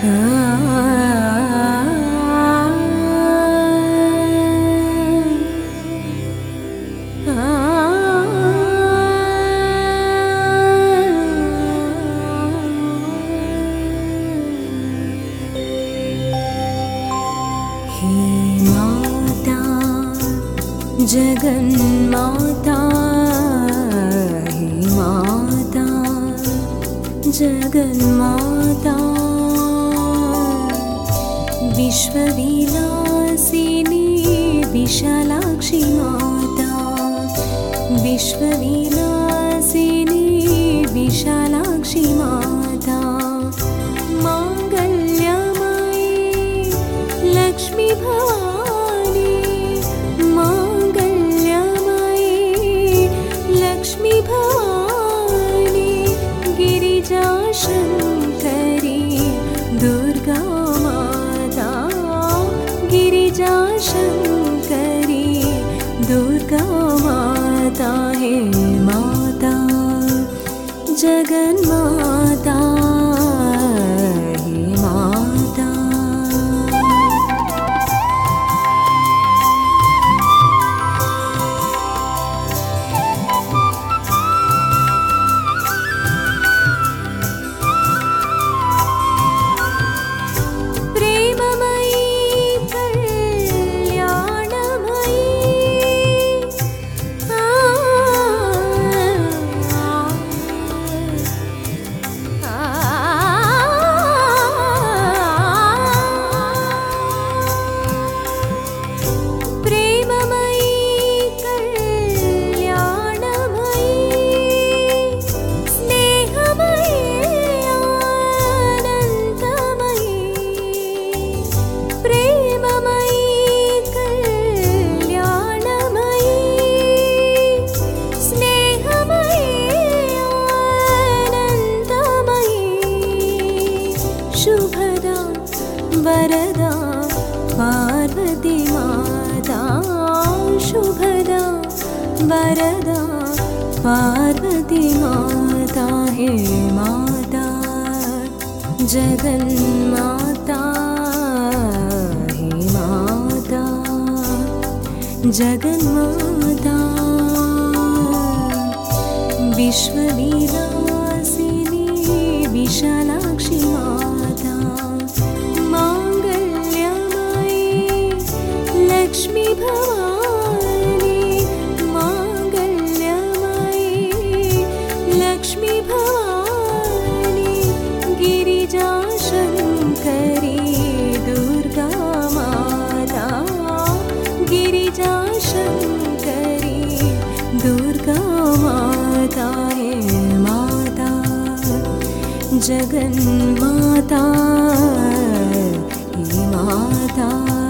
जगन्माता हे माता जगन्माता विश्वविलासिनी विशालाक्षी माता विश्वविलासिनी विशालाक्षी माता मांगल्यमयी लक्ष्मी भवानी लक्ष्मी भवानी गिरिजा शंकरी दुर्गा माता गिरिजा शंकरी दुर्गा माता हे माता जगन्माता हे माता शुभदा वरदा पार्वती माता शुभदा वरदा पार्वती माता हे माता जगन्माता हे माता जगन्माता विश्वविलासिनी विशालाक्षी माता मांगल्यमयी लक्ष्मी भवानी मांगल्यमयी लक्ष्मी भवानी गिरिजा शंकरी दुर्गा माता गिरिजा शंकरी दुर्गा माता हे माता जगन्माता हे माता।